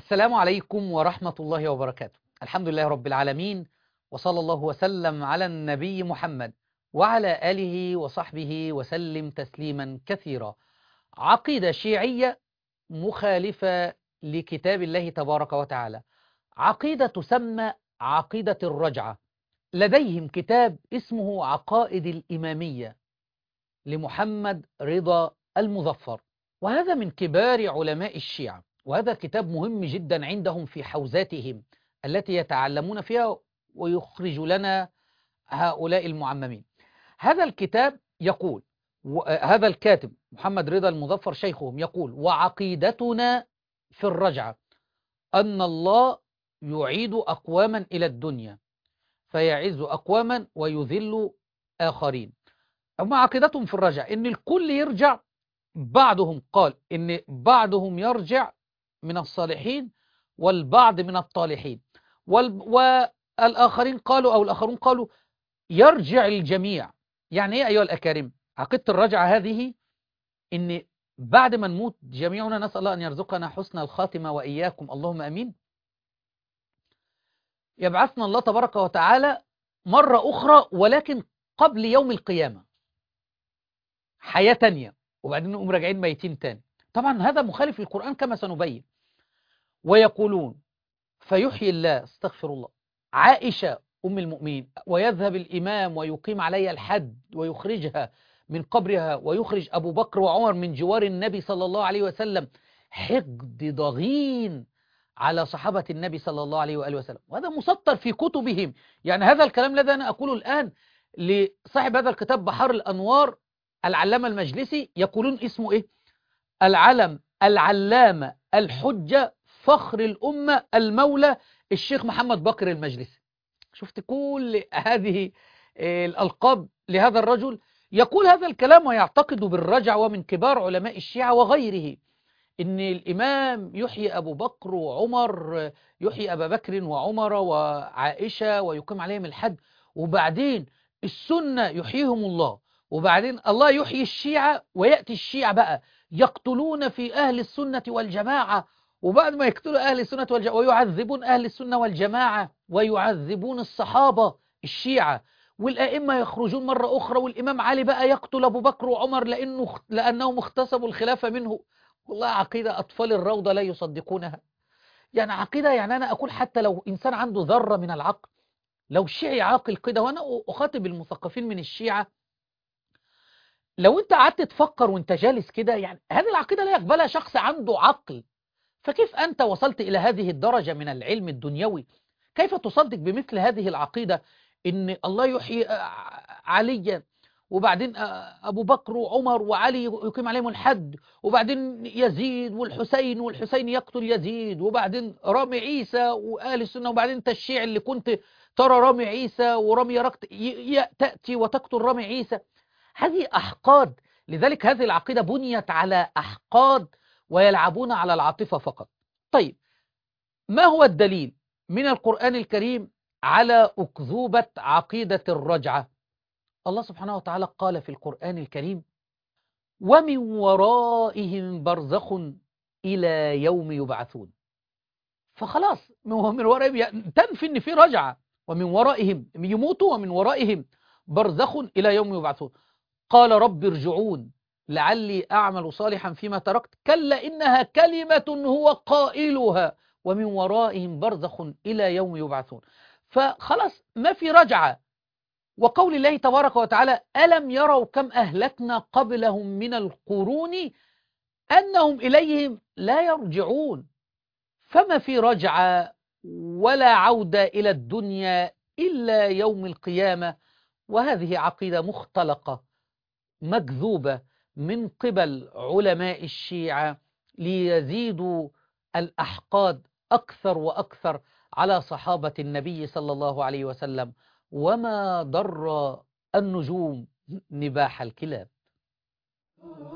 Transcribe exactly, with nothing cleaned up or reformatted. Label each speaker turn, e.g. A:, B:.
A: السلام عليكم ورحمة الله وبركاته. الحمد لله رب العالمين، وصلى الله وسلم على النبي محمد وعلى آله وصحبه وسلم تسليما كثيرا. عقيدة شيعية مخالفة لكتاب الله تبارك وتعالى، عقيدة تسمى عقيدة الرجعة. لديهم كتاب اسمه عقائد الإمامية لمحمد رضا المظفر، وهذا من كبار علماء الشيعة، وهذا كتاب مهم جدا عندهم في حوزاتهم التي يتعلمون فيها ويخرج لنا هؤلاء المعممين. هذا الكتاب يقول، هذا الكاتب محمد رضا المظفر شيخهم يقول: وعقيدتنا في الرجعة أن الله يعيد أقواما إلى الدنيا فيعز أقواما ويذل آخرين. أما عقيدتهم في الرجعة إن الكل يرجع، بعضهم قال إن بعضهم يرجع من الصالحين والبعض من الطالحين، والآخرين قالوا أو الآخرون قالوا يرجع الجميع. يعني إيه أيها الأكارم؟ عقيدة الرجعة هذه إن بعد ما نموت جميعنا، نسأل الله أن يرزقنا حسن الخاتمة وإياكم اللهم أمين، يبعثنا الله تبارك وتعالى مرة أخرى ولكن قبل يوم القيامة، حياة تانية، وبعدين نقوم راجعين ميتين تاني. طبعا هذا مخالف للقرآن كما سنبين. ويقولون فيحيي الله، استغفر الله، عائشة أم المؤمنين، ويذهب الإمام ويقيم عليها الحد ويخرجها من قبرها، ويخرج أبو بكر وعمر من جوار النبي صلى الله عليه وسلم. حقد ضغين على صحابة النبي صلى الله عليه وآله وسلم، وهذا مسطر في كتبهم. يعني هذا الكلام الذي أنا أقوله الآن لصاحب هذا الكتاب بحار الأنوار العلامة المجلسي، يقولون اسمه إيه؟ العلم العلامة الحجة فخر الأمة المولى الشيخ محمد بكر المجلسي. شفت كل هذه الألقاب لهذا الرجل يقول هذا الكلام ويعتقد بالرجع، ومن كبار علماء الشيعة وغيره، إن الإمام يحيي أبو بكر وعمر، يحيي أبا بكر وعمر وعائشة ويقيم عليهم الحد، وبعدين السنة يحييهم الله، وبعدين الله يحيي الشيعة، ويأتي الشيعة بقى يقتلون في أهل السنة والجماعة، وبعد ما يقتلوا أهل السنة والجماعة ويعذبون أهل السنة والجماعة ويعذبون الصحابة الشيعة، والأئمة يخرجون مرة أخرى، والإمام علي بقى يقتل أبو بكر وعمر لأنه لأنهم اغتصبوا الخلافة منه. والله عقيدة أطفال الروضة لا يصدقونها. يعني عقيدة، يعني أنا أقول حتى لو إنسان عنده ذرة من العقل، لو شيعي عاقل كده، وأنا أخاطب المثقفين من الشيعة، لو أنت قعدت تفكر وأنت جالس كده، يعني هذه العقيدة لا يقبلها شخص عنده عقل. فكيف أنت وصلت إلى هذه الدرجة من العلم الدنيوي؟ كيف تصدق بمثل هذه العقيدة إن الله يحيي عليا، وبعدين أبو بكر وعمر وعلي يقيم عليهم الحد، وبعدين يزيد والحسين والحسين يقتل يزيد، وبعدين رامي عيسى وآل السنة، وبعدين أنت الشيعي اللي كنت ترى رامي عيسى ورامي ركت تأتي وتقتل رامي عيسى. هذه أحقاد. لذلك هذه العقيدة بنيت على أحقاد ويلعبون على العاطفة فقط. طيب، ما هو الدليل من القرآن الكريم على أكذوبة عقيدة الرجعة؟ الله سبحانه وتعالى قال في القرآن الكريم: ومن ورائهم برزخ إلى يوم يبعثون. فخلاص من ورائهم تنفي أن في رجعة، ومن ورائهم يموتوا ومن ورائهم برزخ إلى يوم يبعثون. قال رب ارجعون لعلي أعمل صالحا فيما تركت كلا إنها كلمة هو قائلها ومن ورائهم برزخ إلى يوم يبعثون. فخلاص ما في رجعة. وقول الله تبارك وتعالى: ألم يروا كم أهلكنا قبلهم من القرون أنهم إليهم لا يرجعون. فما في رجعة ولا عودة إلى الدنيا إلا يوم القيامة. وهذه عقيدة مختلقة مكذوبة من قبل علماء الشيعة ليزيدوا الأحقاد أكثر وأكثر على صحابة النبي صلى الله عليه وسلم. وما ضر النجوم نباح الكلاب.